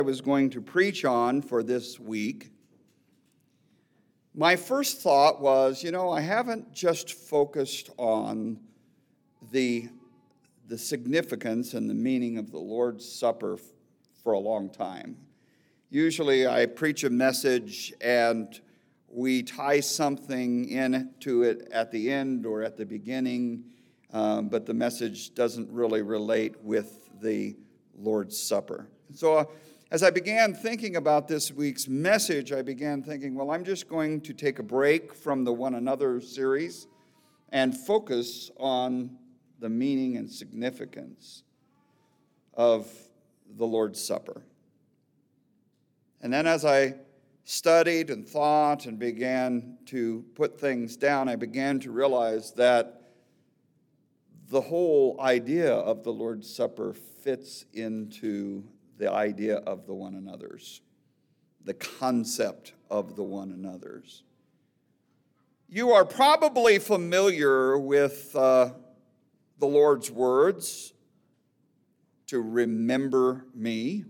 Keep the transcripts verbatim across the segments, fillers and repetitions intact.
I was going to preach on for this week, my first thought was, you know, I haven't just focused on the, the significance and the meaning of the Lord's Supper f- for a long time. Usually I preach a message and we tie something into it at the end or at the beginning, um, but the message doesn't really relate with the Lord's Supper. So uh, as I began thinking about this week's message, I began thinking, well, I'm just going to take a break from the One Another series and focus on the meaning and significance of the Lord's Supper. And then as I studied and thought and began to put things down, I began to realize that the whole idea of the Lord's Supper fits into the idea of the one another's, the concept of the one another's. You are probably familiar with uh, the Lord's words, to remember me.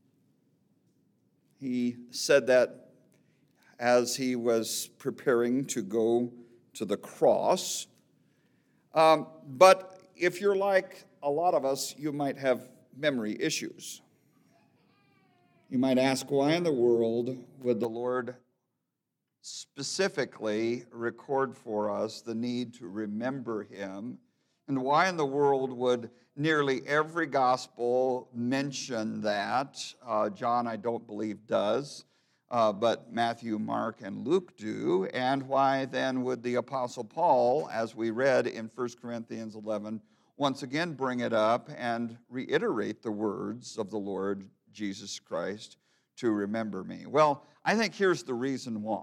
He said that as he was preparing to go to the cross. Um, but if you're like a lot of us, you might have memory issues. You might ask, why in the world would the Lord specifically record for us the need to remember him? And why in the world would nearly every gospel mention that? Uh, John, I don't believe, does, uh, but Matthew, Mark, and Luke do. And why then would the Apostle Paul, as we read in First Corinthians eleven, once again bring it up and reiterate the words of the Lord Jesus Christ to remember me? Well, I think here's the reason why.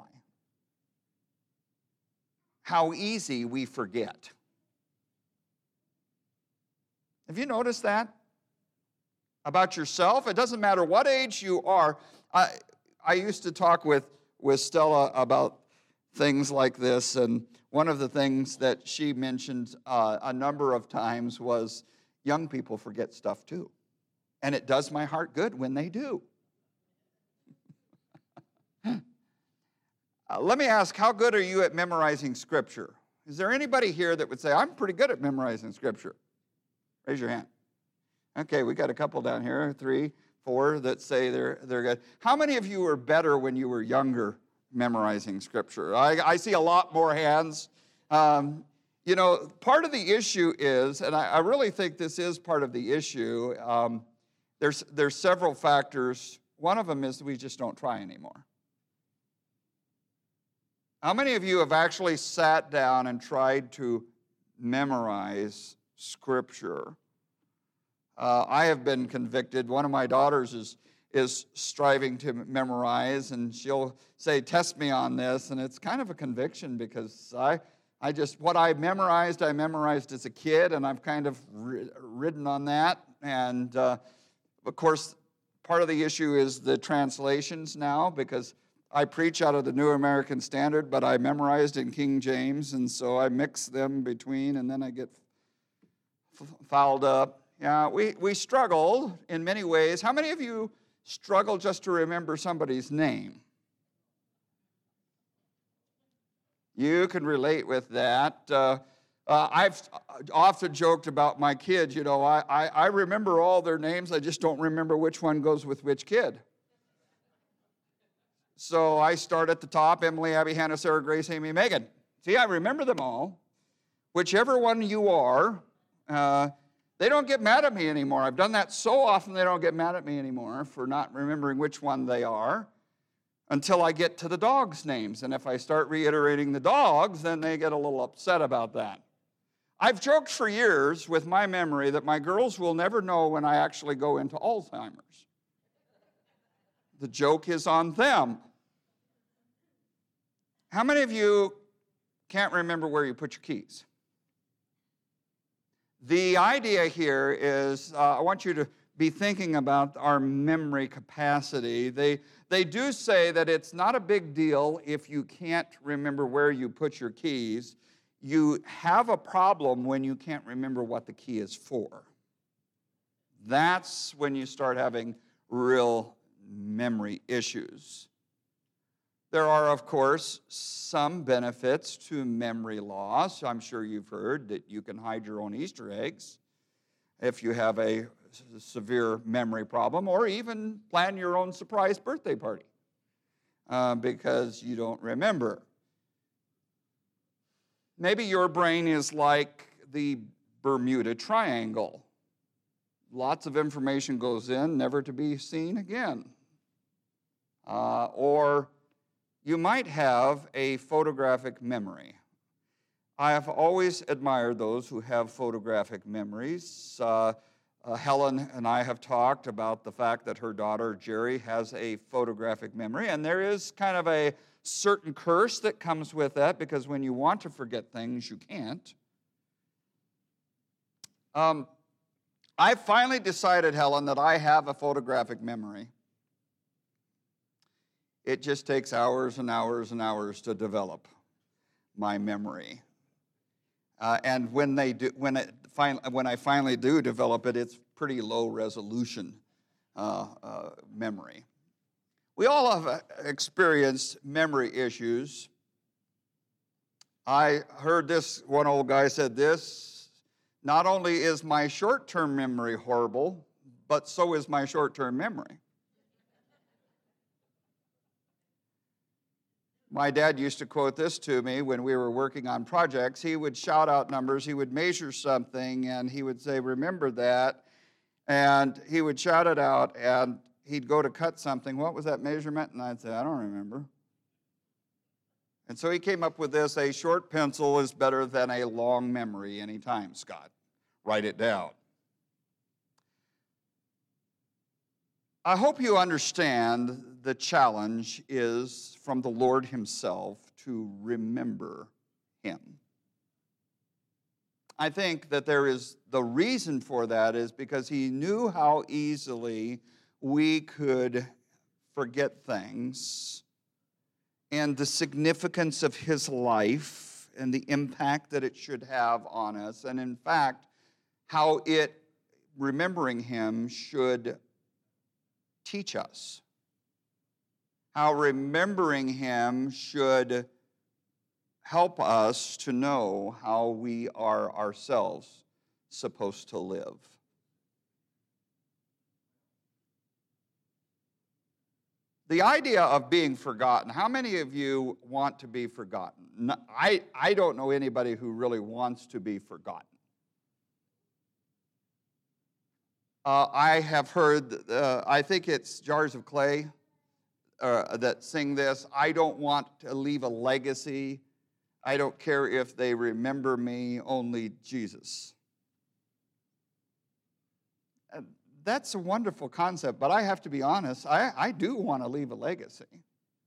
How easy we forget. Have you noticed that about yourself? It doesn't matter what age you are. I, I used to talk with, with Stella about things like this, and one of the things that she mentioned uh, a number of times was young people forget stuff too. And it does my heart good when they do. uh, let me ask, how good are you at memorizing Scripture? Is there anybody here that would say, I'm pretty good at memorizing Scripture? Raise your hand. Okay, we got a couple down here, three, four, that say they're, they're good. How many of you were better when you were younger memorizing Scripture? I, I see a lot more hands. Um, you know, part of the issue is, and I, I really think this is part of the issue, um, There's, there's several factors. One of them is we just don't try anymore. How many of you have actually sat down and tried to memorize Scripture? Uh, I have been convicted. One of my daughters is, is striving to memorize, and she'll say, test me on this, and it's kind of a conviction because I, I just, what I memorized, I memorized as a kid, and I've kind of ri- ridden on that, and uh, of course, part of the issue is the translations now, because I preach out of the New American Standard, but I memorized in King James, and so I mix them between, and then I get f- fouled up. Yeah, we, we struggled in many ways. How many of you struggle just to remember somebody's name? You can relate with that. Uh, Uh, I've often joked about my kids, you know, I, I, I remember all their names, I just don't remember which one goes with which kid. So I start at the top, Emily, Abby, Hannah, Sarah, Grace, Amy, Megan. See, I remember them all. Whichever one you are, uh, they don't get mad at me anymore. I've done that so often they don't get mad at me anymore for not remembering which one they are until I get to the dogs' names. And if I start reiterating the dogs, then they get a little upset about that. I've joked for years with my memory that my girls will never know when I actually go into Alzheimer's. The joke is on them. How many of you can't remember where you put your keys? The idea here is uh, I want you to be thinking about our memory capacity. They, they do say that it's not a big deal if you can't remember where you put your keys. You have a problem when you can't remember what the key is for. That's when you start having real memory issues. There are, of course, some benefits to memory loss. I'm sure you've heard that you can hide your own Easter eggs if you have a severe memory problem, or even plan your own surprise birthday party uh, because you don't remember. Maybe your brain is like the Bermuda Triangle. Lots of information goes in, never to be seen again. Uh, or you might have a photographic memory. I have always admired those who have photographic memories. Uh, uh, Helen and I have talked about the fact that her daughter, Jerry, has a photographic memory, and there is kind of a certain curse that comes with that, because when you want to forget things, you can't. Um, I finally decided, Helen, that I have a photographic memory. It just takes hours and hours and hours to develop my memory. Uh, and when they do, when it fin- when I finally do develop it, it's pretty low resolution uh, uh, memory. We all have uh, experienced memory issues. I heard this, one old guy said this: not only is my short-term memory horrible, but so is my short-term memory. My dad used to quote this to me when we were working on projects. He would shout out numbers, he would measure something, and he would say, "Remember that." And he would shout it out, and he'd go to cut something. "What was that measurement?" And I'd say, "I don't remember." And so he came up with this: a short pencil is better than a long memory anytime, Scott. Write it down. I hope you understand the challenge is from the Lord himself to remember him. I think that there is, the reason for that is because he knew how easily we could forget things, and the significance of his life and the impact that it should have on us, and in fact, how it, remembering him, should teach us. How remembering him should help us to know how we are ourselves supposed to live. The idea of being forgotten, how many of you want to be forgotten? No, I, I don't know anybody who really wants to be forgotten. Uh, I have heard, uh, I think it's Jars of Clay uh, that sing this: "I don't want to leave a legacy. I don't care if they remember me, only Jesus." And that's a wonderful concept, but I have to be honest, I, I do want to leave a legacy.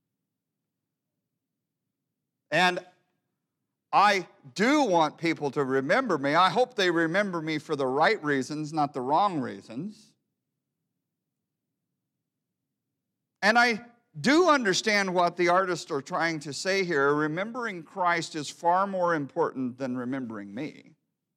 And I do want people to remember me. I hope they remember me for the right reasons, not the wrong reasons. And I do understand what the artists are trying to say here. Remembering Christ is far more important than remembering me.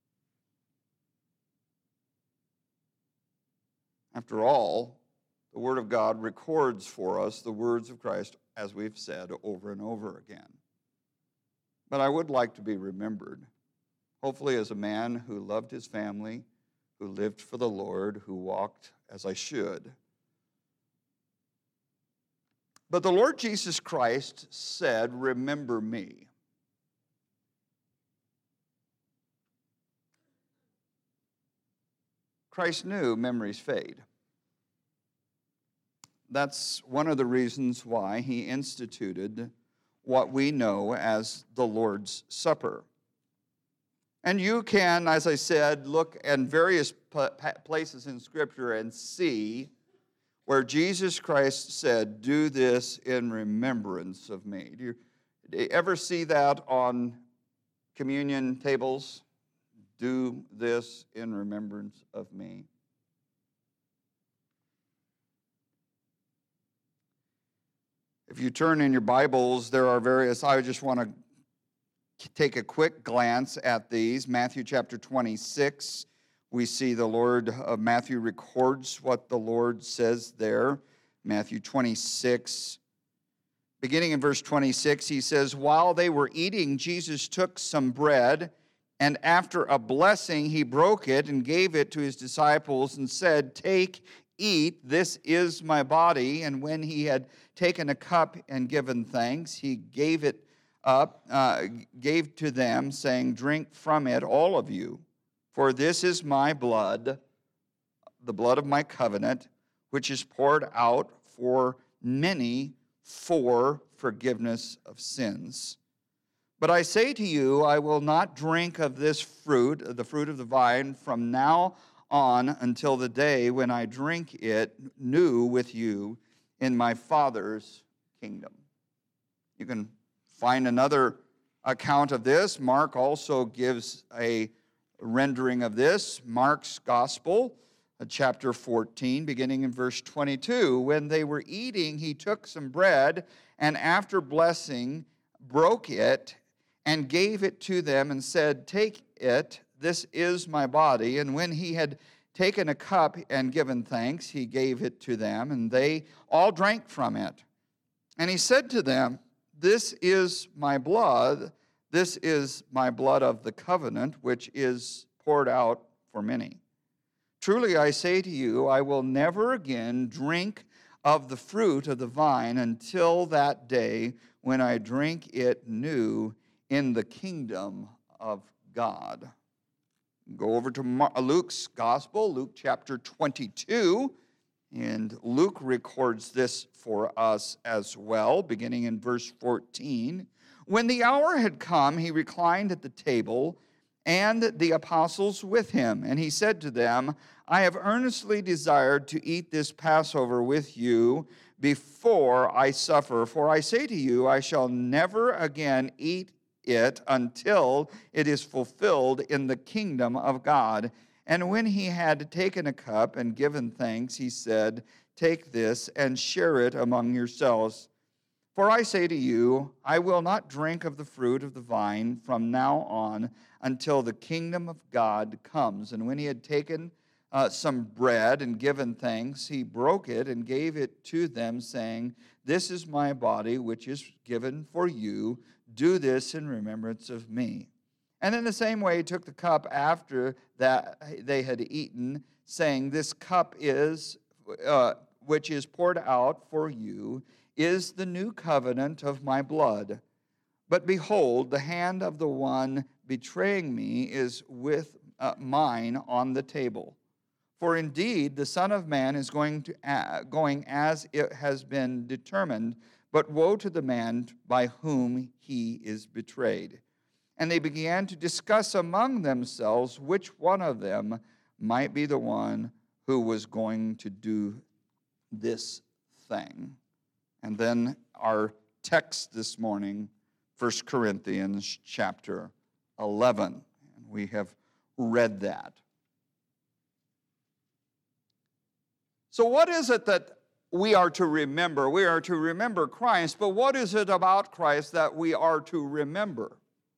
After all, the Word of God records for us the words of Christ, as we've said over and over again. But I would like to be remembered, hopefully as a man who loved his family, who lived for the Lord, who walked as I should. But the Lord Jesus Christ said, "Remember me." Christ knew memories fade. That's one of the reasons why he instituted what we know as the Lord's Supper. And you can, as I said, look in various places in Scripture and see where Jesus Christ said, "Do this in remembrance of me." Do you, do you ever see that on communion tables? "Do this in remembrance of me." If you turn in your Bibles, there are various, I just want to take a quick glance at these. Matthew chapter twenty-six, we see the Lord, uh, Matthew records what the Lord says there. Matthew twenty-six, beginning in verse twenty-six, he says, "While they were eating, Jesus took some bread, and after a blessing, he broke it and gave it to his disciples and said, 'Take, eat, this is my body.' And when he had taken a cup and given thanks, he gave it up, uh, gave to them, saying, 'Drink from it, all of you, for this is my blood, the blood of my covenant, which is poured out for many for forgiveness of sins. But I say to you, I will not drink of this fruit, the fruit of the vine, from now on until the day when I drink it new with you in my Father's kingdom.'" You can find another account of this. Mark also gives a rendering of this. Mark's Gospel, chapter fourteen, beginning in verse twenty-two. "When they were eating, he took some bread, and after blessing, broke it, and gave it to them, and said, 'Take it, this is my body.' And when he had taken a cup and given thanks, he gave it to them, and they all drank from it. And he said to them, 'This is my blood, this is my blood of the covenant, which is poured out for many. Truly I say to you, I will never again drink of the fruit of the vine until that day when I drink it new in the kingdom of God.'" Go over to Luke's Gospel, Luke chapter twenty-two, and Luke records this for us as well, beginning in verse fourteen. "When the hour had come, he reclined at the table, and the apostles with him. And he said to them, 'I have earnestly desired to eat this Passover with you before I suffer. For I say to you, I shall never again eat it until it is fulfilled in the kingdom of God.' And when he had taken a cup and given thanks, he said, 'Take this and share it among yourselves. For I say to you, I will not drink of the fruit of the vine from now on until the kingdom of God comes.' And when he had taken uh, some bread and given thanks, he broke it and gave it to them, saying, 'This is my body, which is given for you. Do this in remembrance of me.' And in the same way he took the cup after that they had eaten, saying, 'This cup is, uh, which is poured out for you, is the new covenant of my blood. But behold, the hand of the one betraying me is with uh, mine on the table. For indeed, the Son of Man is going to uh, going as it has been determined, but woe to the man by whom he is betrayed.' And they began to discuss among themselves which one of them might be the one who was going to do this thing." And then our text this morning, First Corinthians chapter eleven. And we have read that. So what is it that we are to remember? We are to remember Christ, but what is it about Christ that we are to remember?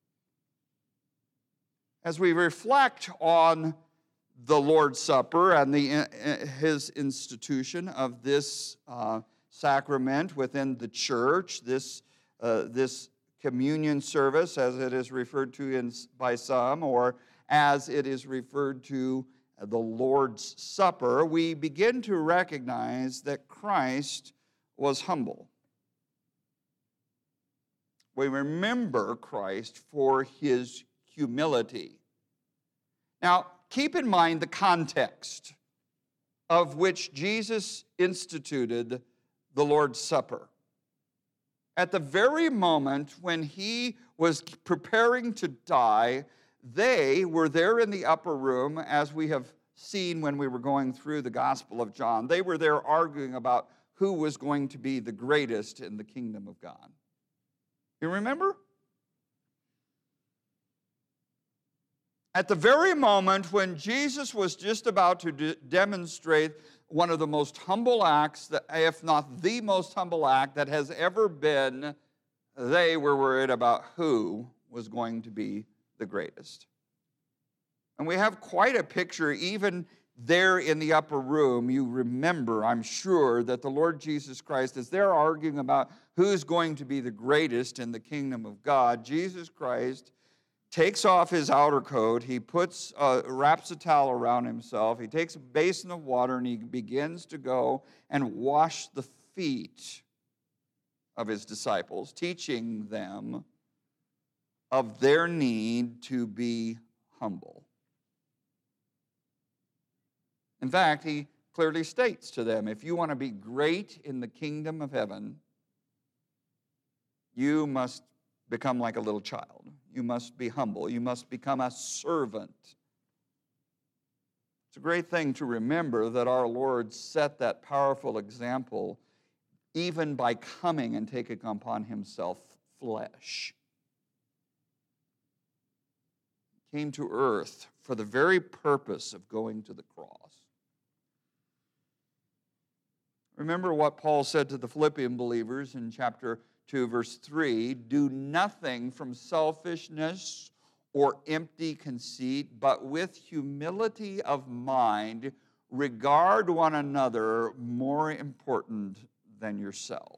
As we reflect on the Lord's Supper and the, his institution of this uh, sacrament within the church, this, uh, this communion service, as it is referred to in, by some, or as it is referred to the Lord's Supper, we begin to recognize that Christ was humble. We remember Christ for his humility. Now, keep in mind the context of which Jesus instituted the Lord's Supper. At the very moment when he was preparing to die, they were there in the upper room, as we have seen when we were going through the Gospel of John. They were there arguing about who was going to be the greatest in the kingdom of God. You remember? At the very moment when Jesus was just about to de- demonstrate one of the most humble acts, that, if not the most humble act that has ever been, they were worried about who was going to be the greatest. And we have quite a picture even there in the upper room, you remember, I'm sure, that the Lord Jesus Christ, as they're arguing about who's going to be the greatest in the kingdom of God, Jesus Christ takes off his outer coat, he puts, uh, wraps a towel around himself, he takes a basin of water, and he begins to go and wash the feet of his disciples, teaching them of their need to be humble. In fact, he clearly states to them, if you want to be great in the kingdom of heaven, you must become like a little child. You must be humble. You must become a servant. It's a great thing to remember that our Lord set that powerful example even by coming and taking upon himself flesh. He came to earth for the very purpose of going to the cross. Remember what Paul said to the Philippian believers in chapter two, verse three, do nothing from selfishness or empty conceit, but with humility of mind, regard one another more important than yourself.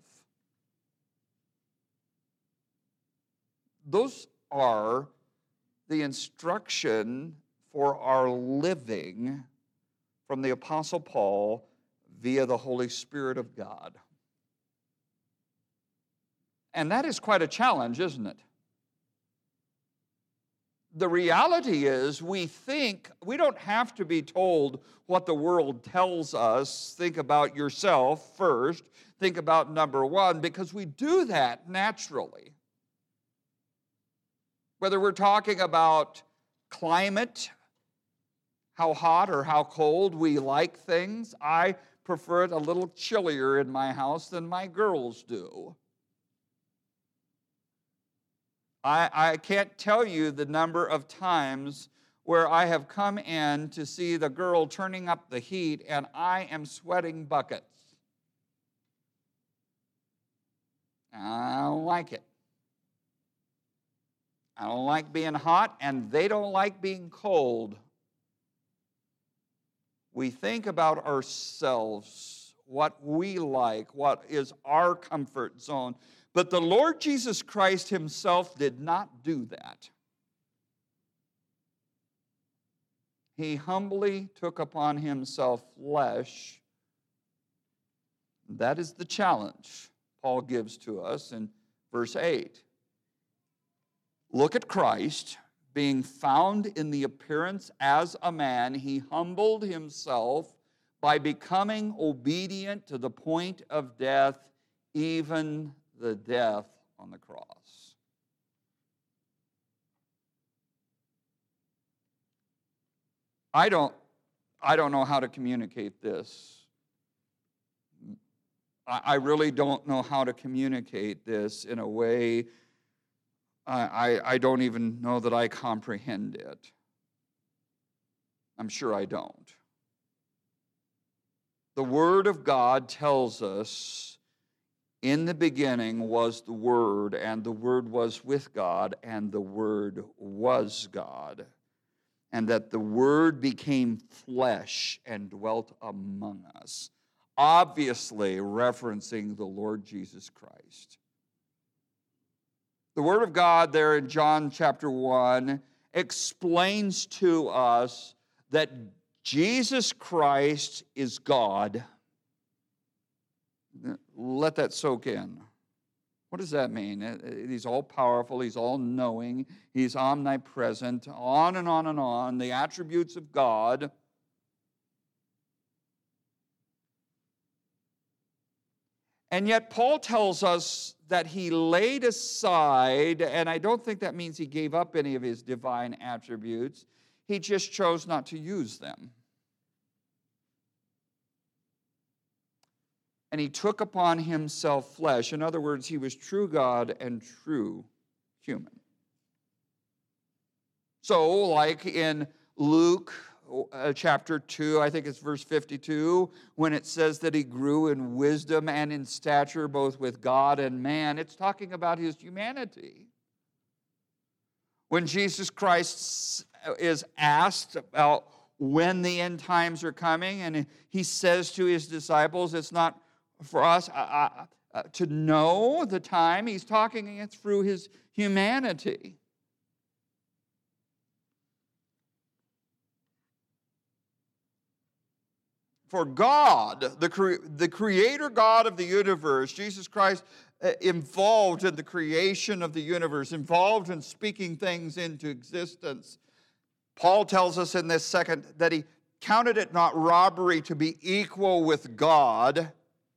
Those are the instruction for our living from the Apostle Paul via the Holy Spirit of God. And that is quite a challenge, isn't it? The reality is we think, we don't have to be told what the world tells us. Think about yourself first. Think about number one, because we do that naturally. Whether we're talking about climate, how hot or how cold we like things, I prefer it a little chillier in my house than my girls do. I, I can't tell you the number of times where I have come in to see the girl turning up the heat and I am sweating buckets. I don't like it. I don't like being hot, and they don't like being cold. We think about ourselves, what we like, what is our comfort zone. But the Lord Jesus Christ himself did not do that. He humbly took upon himself flesh. That is the challenge Paul gives to us in verse eight. Look at Christ. Being found in the appearance as a man, he humbled himself by becoming obedient to the point of death, even the death on the cross. I don't, I don't know how to communicate this. I, I really don't know how to communicate this in a way I, I don't even know that I comprehend it. I'm sure I don't. The Word of God tells us, in the beginning was the Word, and the Word was with God, and the Word was God, and that the Word became flesh and dwelt among us, obviously referencing the Lord Jesus Christ. The Word of God there in John chapter one explains to us that Jesus Christ is God. Let that soak in. What does that mean? He's all-powerful, he's all-knowing, he's omnipresent, on and on and on, the attributes of God. And yet Paul tells us that he laid aside, and I don't think that means he gave up any of his divine attributes. He just chose not to use them. And he took upon himself flesh. In other words, he was true God and true human. So, like in Luke Uh, chapter two, I think it's verse fifty-two, when it says that he grew in wisdom and in stature both with God and man, it's talking about his humanity. When Jesus Christ is asked about when the end times are coming. And he says to his disciples, it's not for us uh, uh, to know the time. He's talking it through his humanity. For God, the, cre- the creator God of the universe, Jesus Christ, uh, involved in the creation of the universe, involved in speaking things into existence. Paul tells us in this second that he counted it not robbery to be equal with God.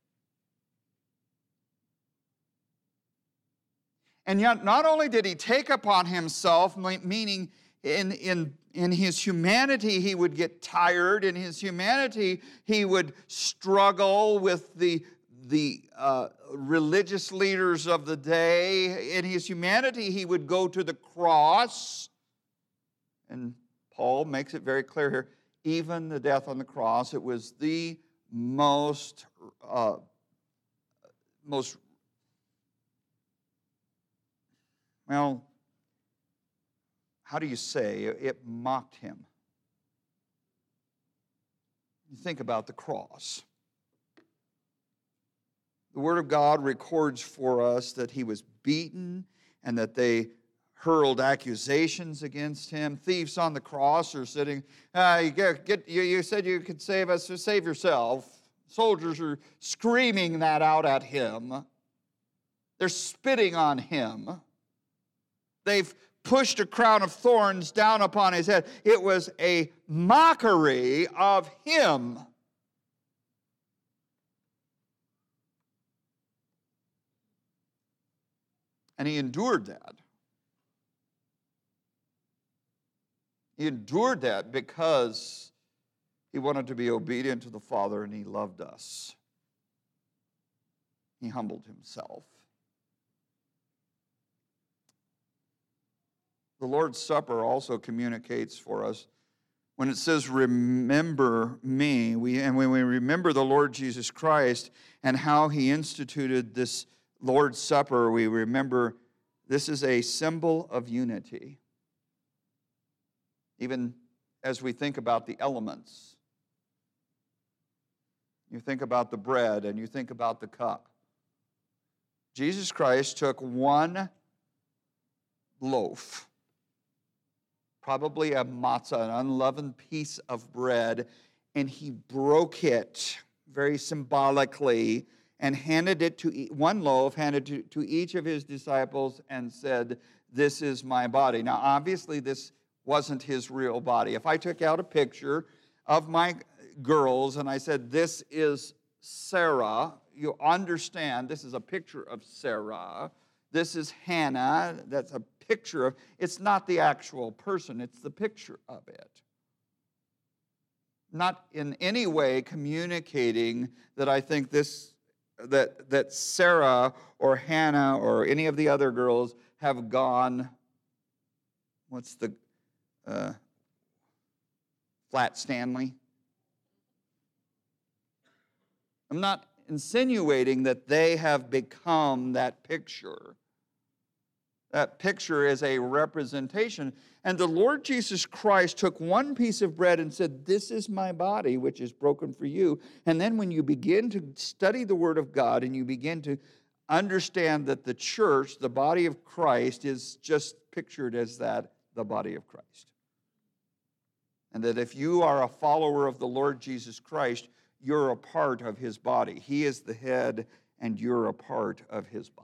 And yet, not only did he take upon himself, meaning in, in, in his humanity he would get tired, in his humanity he would struggle with the, the uh, religious leaders of the day. In his humanity he would go to the cross. And Paul makes it very clear here, even the death on the cross, it was the most, uh, most well, how do you say? It mocked him. You think about the cross. The Word of God records for us that he was beaten and that they hurled accusations against him. Thieves on the cross are sitting, uh, you, get, get, you, you said you could save us, so save yourself. Soldiers are screaming that out at him. They're spitting on him. They've pushed a crown of thorns down upon his head. It was a mockery of him. And he endured that. He endured that because he wanted to be obedient to the Father and he loved us. He humbled himself. The Lord's Supper also communicates for us when it says, remember me, we, and when we remember the Lord Jesus Christ and how he instituted this Lord's Supper, we remember this is a symbol of unity. Even as we think about the elements, you think about the bread and you think about the cup. Jesus Christ took one loaf, probably a matzah, an unleavened piece of bread, and he broke it very symbolically and handed it to one loaf, handed it to, to each of his disciples and said, this is my body. Now, obviously, this wasn't his real body. If I took out a picture of my girls and I said, this is Sarah, you understand this is a picture of Sarah. This is Hannah, that's a picture of, it's not the actual person, it's the picture of it. Not in any way communicating that I think this, that, that Sarah or Hannah or any of the other girls have gone, what's the, uh, Flat Stanley? I'm not insinuating that they have become that picture. That picture is a representation. And the Lord Jesus Christ took one piece of bread and said, this is my body, which is broken for you. And then when you begin to study the Word of God and you begin to understand that the church, the body of Christ, is just pictured as that, the body of Christ. And that if you are a follower of the Lord Jesus Christ, you're a part of his body. He is the head and you're a part of his body.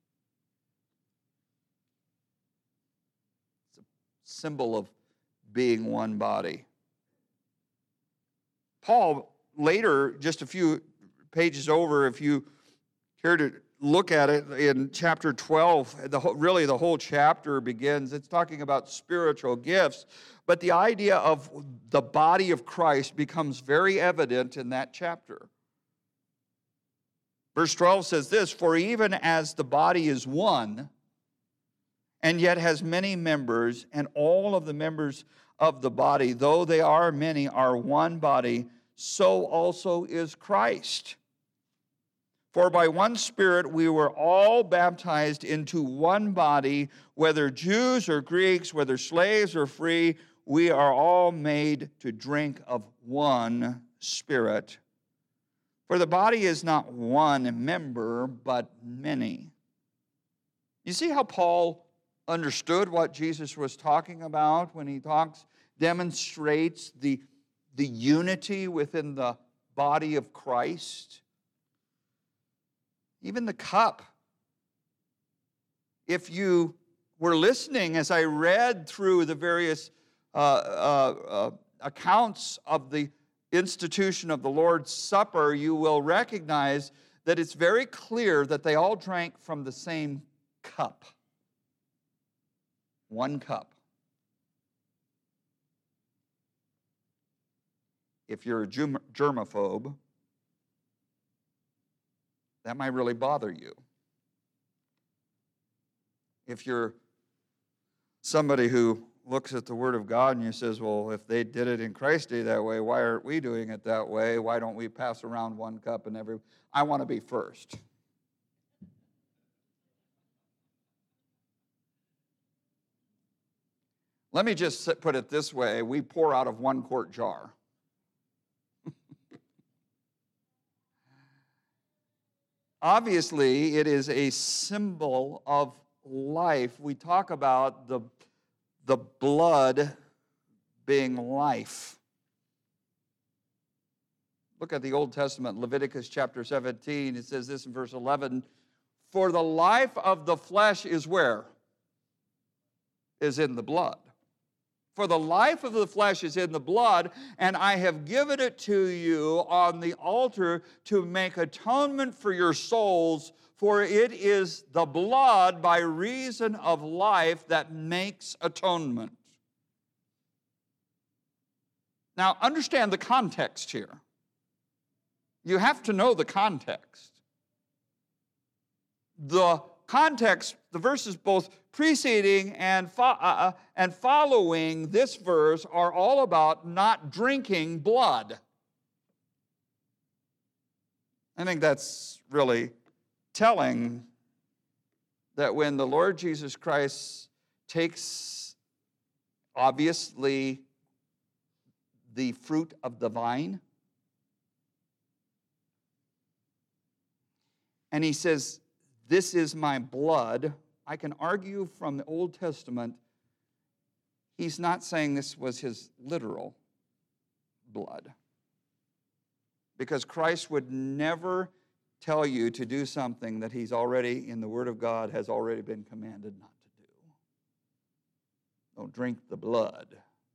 Symbol of being one body. Paul later, just a few pages over, if you care to look at it in chapter twelve, the whole, really the whole chapter begins. It's talking about spiritual gifts, but the idea of the body of Christ becomes very evident in that chapter. Verse twelve says this, for even as the body is one, and yet has many members, and all of the members of the body, though they are many, are one body, so also is Christ. For by one Spirit we were all baptized into one body, whether Jews or Greeks, whether slaves or free, we are all made to drink of one Spirit. For the body is not one member, but many. You see how Paul understood what Jesus was talking about when he talks, demonstrates the, the unity within the body of Christ? Even the cup. If you were listening as I read through the various uh, uh, uh, accounts of the institution of the Lord's Supper, you will recognize that it's very clear that they all drank from the same cup. One cup. If you're a germ- germaphobe, that might really bother you. If you're somebody who looks at the Word of God and you says, well, if they did it in Christ's day that way, why aren't we doing it that way? Why don't we pass around one cup and every... I want to be first. Let me just put it this way. We pour out of one quart jar. Obviously, it is a symbol of life. We talk about the, the blood being life. Look at the Old Testament, Leviticus chapter seventeen. It says this in verse eleven, for the life of the flesh is where? Is in the blood. For the life of the flesh is in the blood, and I have given it to you on the altar to make atonement for your souls, for it is the blood by reason of life that makes atonement. Now, understand the context here. You have to know the context. The context, the verses both preceding and, fo- uh, and following this verse are all about not drinking blood. I think that's really telling that when the Lord Jesus Christ takes, obviously, the fruit of the vine, and he says, this is my blood. I can argue from the Old Testament, he's not saying this was his literal blood. Because Christ would never tell you to do something that he's already, in the Word of God, has already been commanded not to do. Don't drink the blood.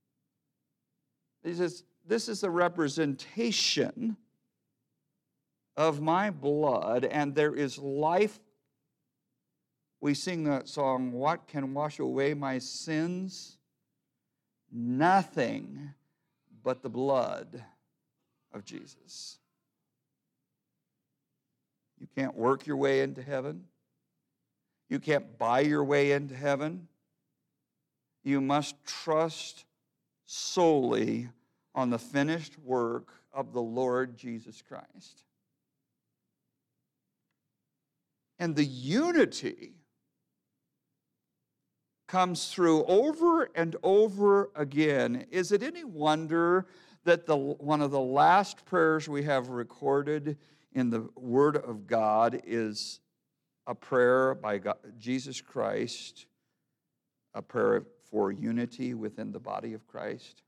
He says, this is a representation of my blood, and there is life. We sing that song, what can wash away my sins? Nothing but the blood of Jesus. You can't work your way into heaven. You can't buy your way into heaven. You must trust solely on the finished work of the Lord Jesus Christ. And the unity comes through over and over again. Is it any wonder that the one of the last prayers we have recorded in the Word of God is a prayer by God, Jesus Christ, a prayer for unity within the body of Christ?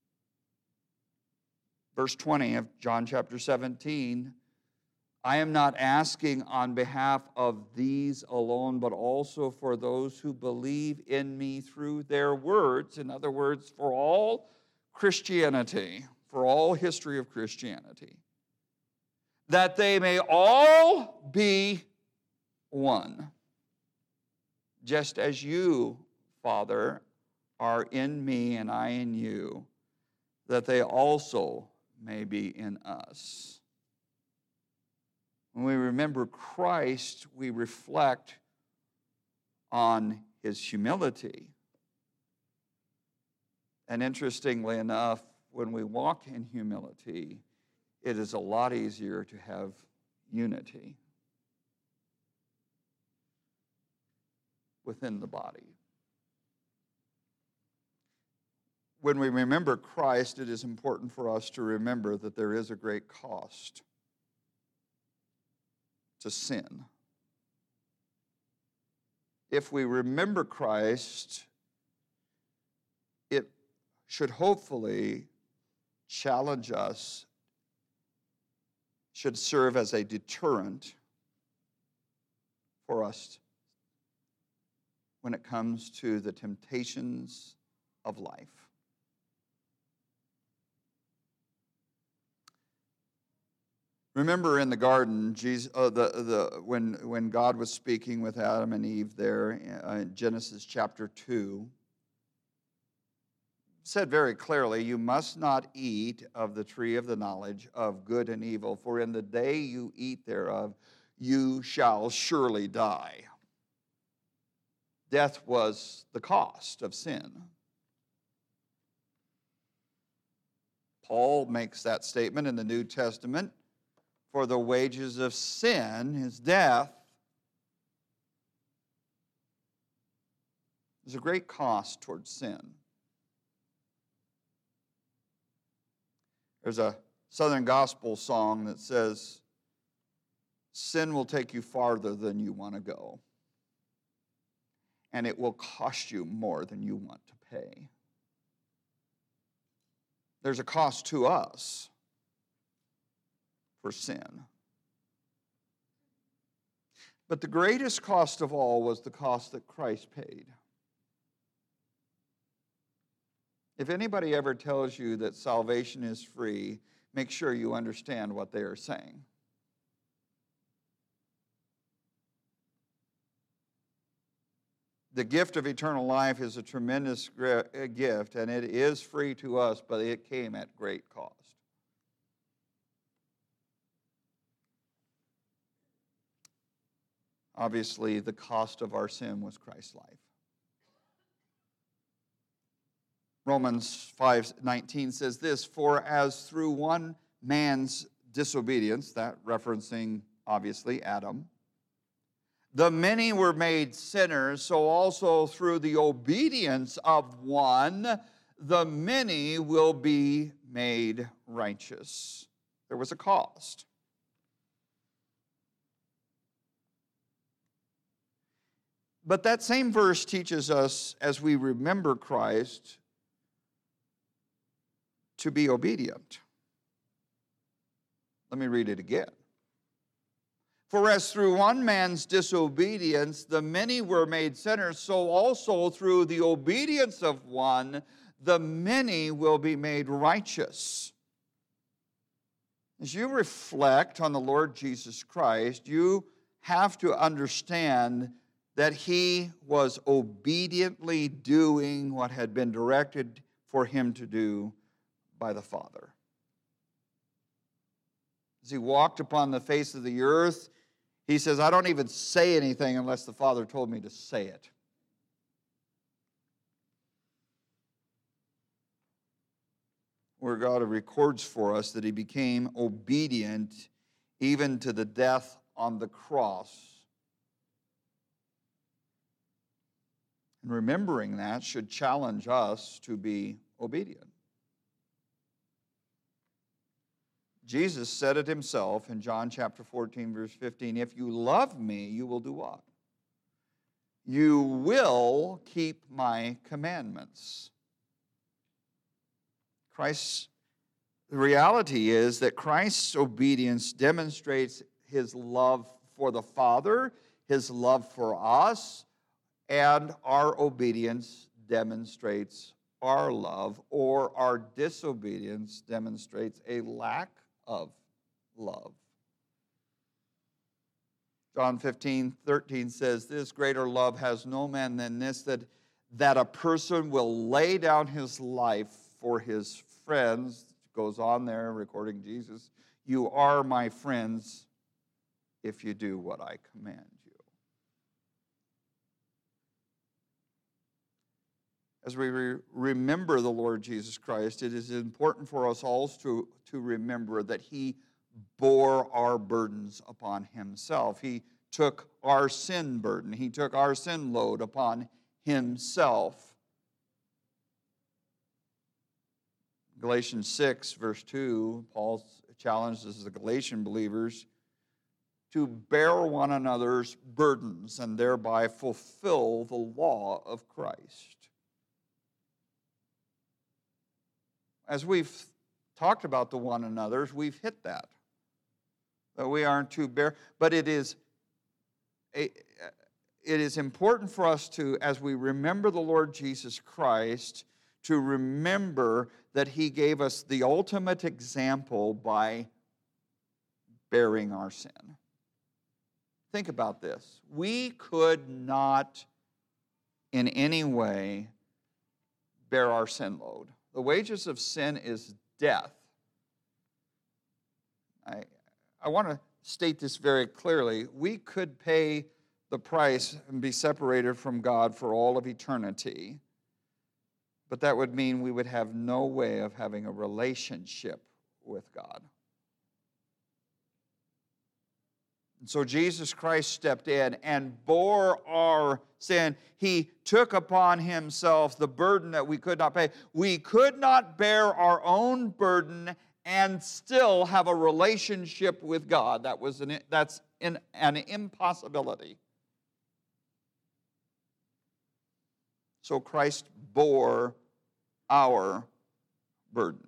Verse twenty of John chapter seventeen, I am not asking on behalf of these alone, but also for those who believe in me through their words. In other words, for all Christianity, for all history of Christianity, that they may all be one, just as you, Father, are in me and I in you, that they also may be in us. When we remember Christ, we reflect on his humility. And interestingly enough, when we walk in humility, it is a lot easier to have unity within the body. when we remember Christ, it is important for us to remember that there is a great cost to sin. If we remember Christ, it should hopefully challenge us, should serve as a deterrent for us when it comes to the temptations of life. Remember in the garden, Jesus, uh, the, the, when, when God was speaking with Adam and Eve there uh, in Genesis chapter two, said very clearly, you must not eat of the tree of the knowledge of good and evil, for in the day you eat thereof, you shall surely die. Death was the cost of sin. Paul makes that statement in the New Testament. For the wages of sin is death. There's a great cost towards sin. There's a Southern gospel song that says, sin will take you farther than you want to go, and it will cost you more than you want to pay. There's a cost to us for sin. But the greatest cost of all was the cost that Christ paid. If anybody ever tells you that salvation is free, make sure you understand what they are saying. The gift of eternal life is a tremendous gift, and it is free to us, but it came at great cost. Obviously, the cost of our sin was Christ's life. Romans five nineteen says this, for as through one man's disobedience, that referencing obviously Adam, the many were made sinners, so also through the obedience of one, the many will be made righteous. There was a cost. But that same verse teaches us, as we remember Christ, to be obedient. Let me read it again. For as through one man's disobedience the many were made sinners, so also through the obedience of one the many will be made righteous. As you reflect on the Lord Jesus Christ, you have to understand that he was obediently doing what had been directed for him to do by the Father. As he walked upon the face of the earth, he says, I don't even say anything unless the Father told me to say it. Where God records for us that he became obedient even to the death on the cross. And remembering that should challenge us to be obedient. Jesus said it himself in John chapter fourteen, verse fifteen, if you love me, you will do what? You will keep my commandments. Christ's, the reality is that Christ's obedience demonstrates his love for the Father, his love for us, and our obedience demonstrates our love, or our disobedience demonstrates a lack of love. John fifteen, thirteen says this, greater love has no man than this, that, that a person will lay down his life for his friends. It goes on there, recording Jesus. You are my friends if you do what I command you. As we re- remember the Lord Jesus Christ, it is important for us also to, to remember that he bore our burdens upon himself. He took our sin burden. He took our sin load upon himself. Galatians six, verse two, Paul challenges the Galatian believers to bear one another's burdens and thereby fulfill the law of Christ. As we've talked about the one another's, we've hit that. That we aren't to bear, but it is a, it is important for us to, as we remember the Lord Jesus Christ, to remember that he gave us the ultimate example by bearing our sin. Think about this. We could not in any way bear our sin load. The wages of sin is death. I, I want to state this very clearly. We could pay the price and be separated from God for all of eternity, but that would mean we would have no way of having a relationship with God. And so Jesus Christ stepped in and bore our sin. He took upon himself the burden that we could not pay. We could not bear our own burden and still have a relationship with God. That was an, that's an, an impossibility. So Christ bore our burden.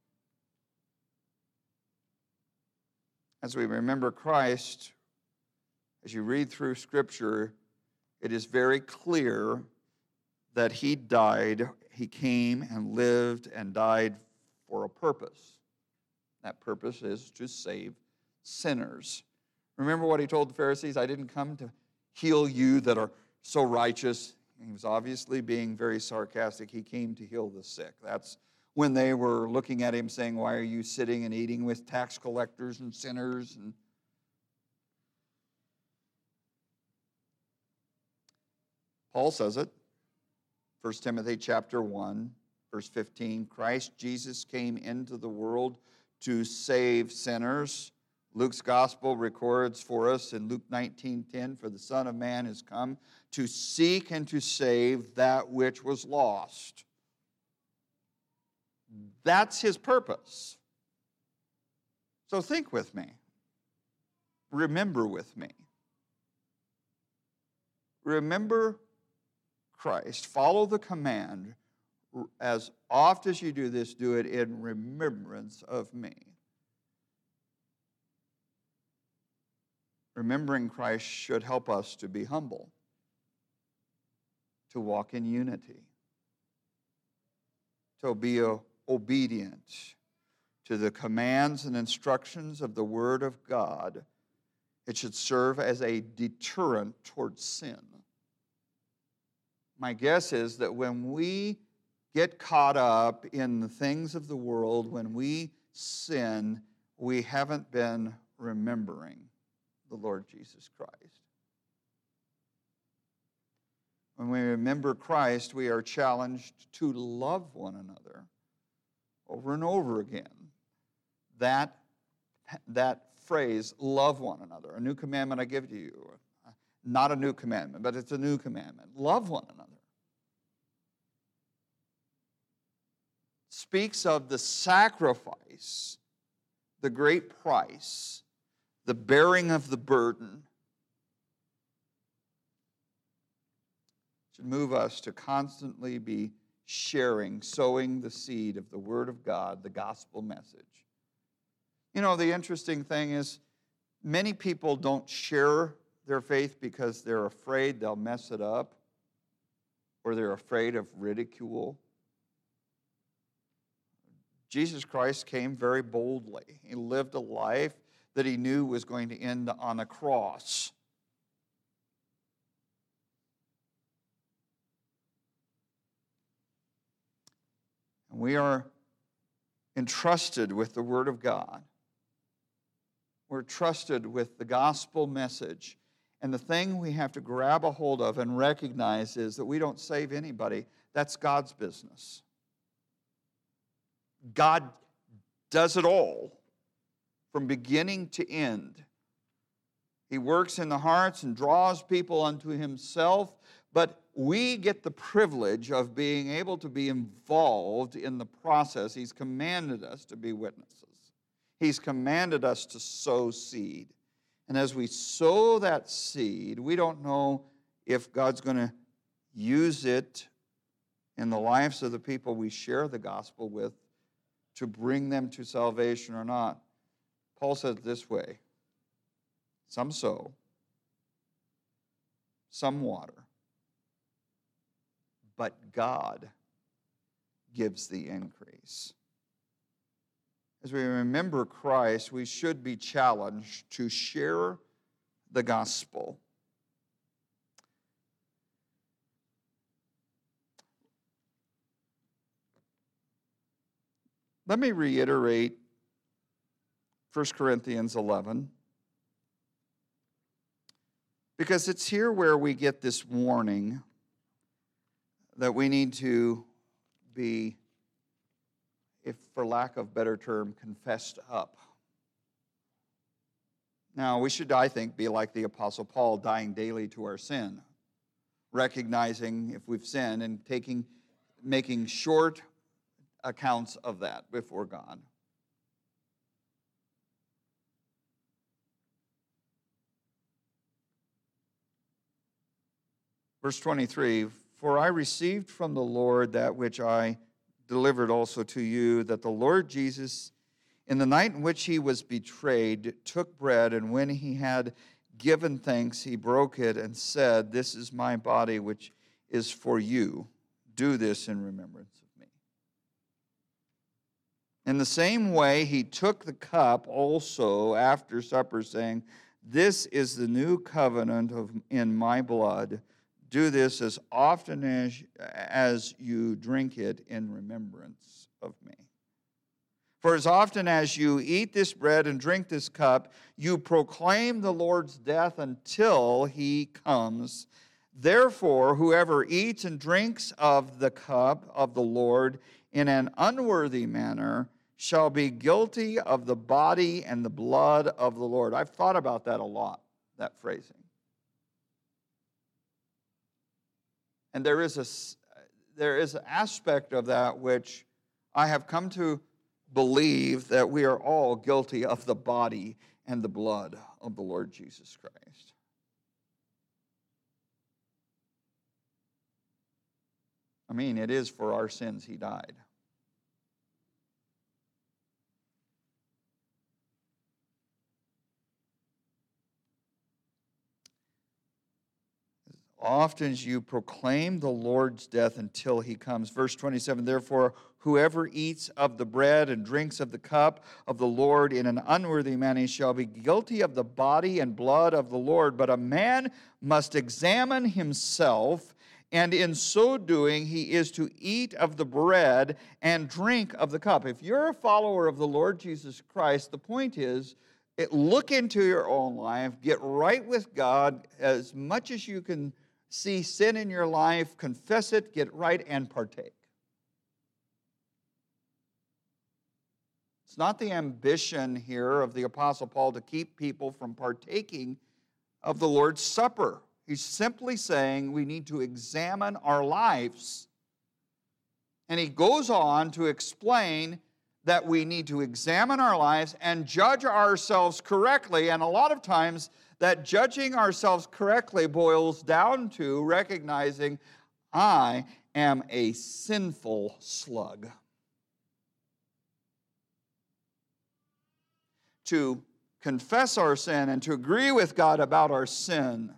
As we remember Christ, as you read through Scripture, it is very clear that he died, he came and lived and died for a purpose. That purpose is to save sinners. Remember what he told the Pharisees? I didn't come to heal you that are so righteous. He was obviously being very sarcastic. He came to heal the sick. That's when they were looking at him saying, why are you sitting and eating with tax collectors and sinners? And Paul says it, First Timothy chapter one, verse fifteen, Christ Jesus came into the world to save sinners. Luke's gospel records for us in Luke nineteen ten, for the Son of Man is come to seek and to save that which was lost. That's his purpose. So think with me. Remember with me. Remember Christ. Follow the command. As oft as you do this, do it in remembrance of me. Remembering Christ should help us to be humble, to walk in unity, to be obedient to the commands and instructions of the Word of God. It should serve as a deterrent towards sin. My guess is that when we get caught up in the things of the world, when we sin, we haven't been remembering the Lord Jesus Christ. When we remember Christ, we are challenged to love one another over and over again. That, that phrase, love one another. A new commandment I give to you. Not a new commandment, but it's a new commandment. Love one another. Speaks of the sacrifice, the great price, the bearing of the burden. It should move us to constantly be sharing, sowing the seed of the Word of God, the gospel message. You know, the interesting thing is many people don't share their faith because they're afraid they'll mess it up or they're afraid of ridicule. Jesus Christ came very boldly. He lived a life that he knew was going to end on a cross. And we are entrusted with the Word of God. We're trusted with the gospel message. And the thing we have to grab a hold of and recognize is that we don't save anybody. That's God's business. God does it all from beginning to end. He works in the hearts and draws people unto himself, but we get the privilege of being able to be involved in the process. He's commanded us to be witnesses. He's commanded us to sow seed. And as we sow that seed, we don't know if God's going to use it in the lives of the people we share the gospel with to bring them to salvation or not. Paul says it this way: some sow, some water, but God gives the increase. As we remember Christ, we should be challenged to share the gospel. Let me reiterate First Corinthians eleven, because it's here where we get this warning that we need to be, if for lack of a better term, confessed up. Now, we should, I think, be like the Apostle Paul, dying daily to our sin, recognizing if we've sinned and taking, making short accounts of that before God. Verse twenty-three, for I received from the Lord that which I delivered also to you, that the Lord Jesus, in the night in which he was betrayed, took bread, and when he had given thanks, he broke it and said, this is my body, which is for you. Do this in remembrance of me. In the same way, he took the cup also after supper, saying, this is the new covenant of, in my blood. Do this as often as, as you drink it in remembrance of me. For as often as you eat this bread and drink this cup, you proclaim the Lord's death until he comes. Therefore, whoever eats and drinks of the cup of the Lord in an unworthy manner shall be guilty of the body and the blood of the Lord. I've thought about that a lot, that phrasing. And there is a, there is an aspect of that which I have come to believe that we are all guilty of the body and the blood of the Lord Jesus Christ. I mean, it is for our sins he died. Often as you proclaim the Lord's death until he comes. Verse twenty-seven, therefore, whoever eats of the bread and drinks of the cup of the Lord in an unworthy manner shall be guilty of the body and blood of the Lord. But a man must examine himself, and in so doing he is to eat of the bread and drink of the cup. If you're a follower of the Lord Jesus Christ, the point is, it, look into your own life, get right with God as much as you can. See sin in your life, confess it, get right, and partake. It's not the ambition here of the Apostle Paul to keep people from partaking of the Lord's Supper. He's simply saying we need to examine our lives. And he goes on to explain that we need to examine our lives and judge ourselves correctly. And a lot of times, that judging ourselves correctly boils down to recognizing I am a sinful slug. To confess our sin and to agree with God about our sin.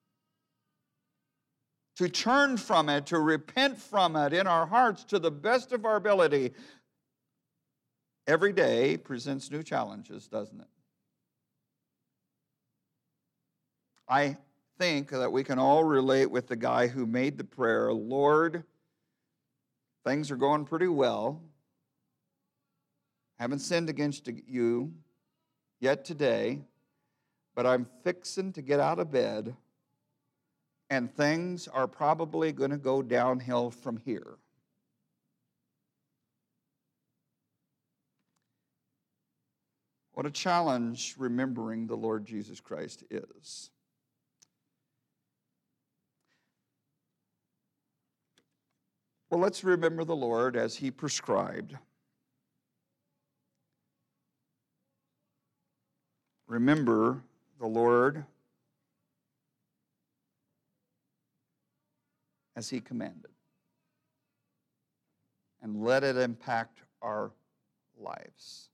To turn from it, to repent from it in our hearts to the best of our ability. Every day presents new challenges, doesn't it? I think that we can all relate with the guy who made the prayer, Lord, things are going pretty well. Haven't sinned against you yet today, but I'm fixing to get out of bed, and things are probably going to go downhill from here. What a challenge remembering the Lord Jesus Christ is. Well, let's remember the Lord as he prescribed. Remember the Lord as he commanded. And let it impact our lives.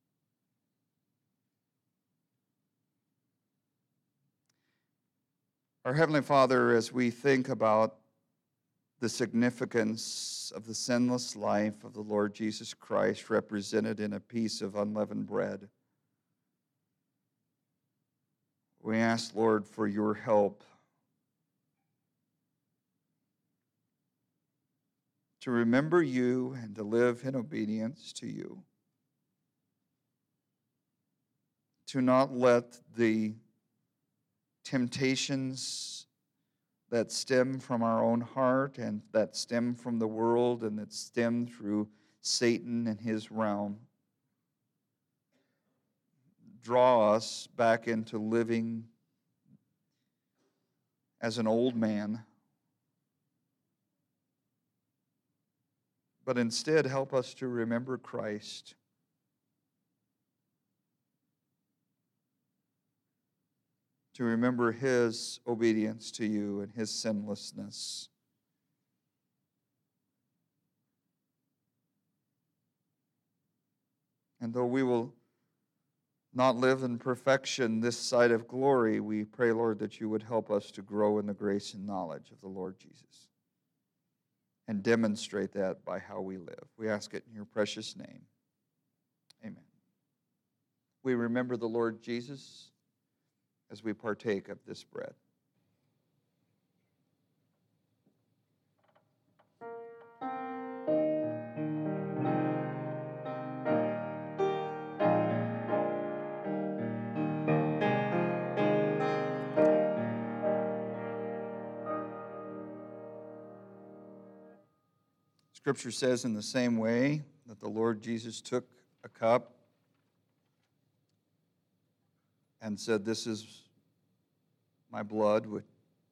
Our Heavenly Father, as we think about the significance of the sinless life of the Lord Jesus Christ represented in a piece of unleavened bread, we ask, Lord, for your help to remember you and to live in obedience to you, to not let the temptations that stem from our own heart and that stem from the world and that stem through Satan and his realm draw us back into living as an old man, but instead help us to remember Christ. To remember his obedience to you and his sinlessness. And though we will not live in perfection this side of glory, we pray, Lord, that you would help us to grow in the grace and knowledge of the Lord Jesus and demonstrate that by how we live. We ask it in your precious name. Amen. We remember the Lord Jesus as we partake of this bread. Scripture says in the same way that the Lord Jesus took a cup and said, "This is my blood," and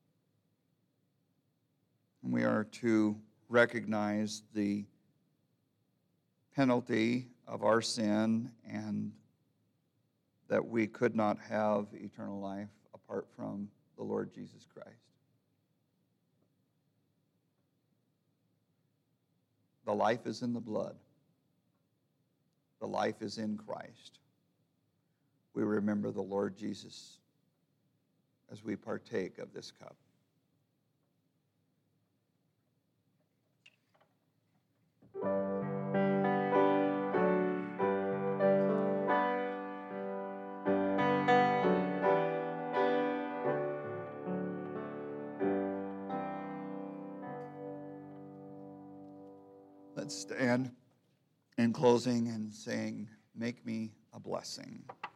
we are to recognize the penalty of our sin and that we could not have eternal life apart from the Lord Jesus Christ. The life is in the blood. The life is in Christ. We remember the Lord Jesus as we partake of this cup. Let's stand in closing and saying, "Make me a blessing."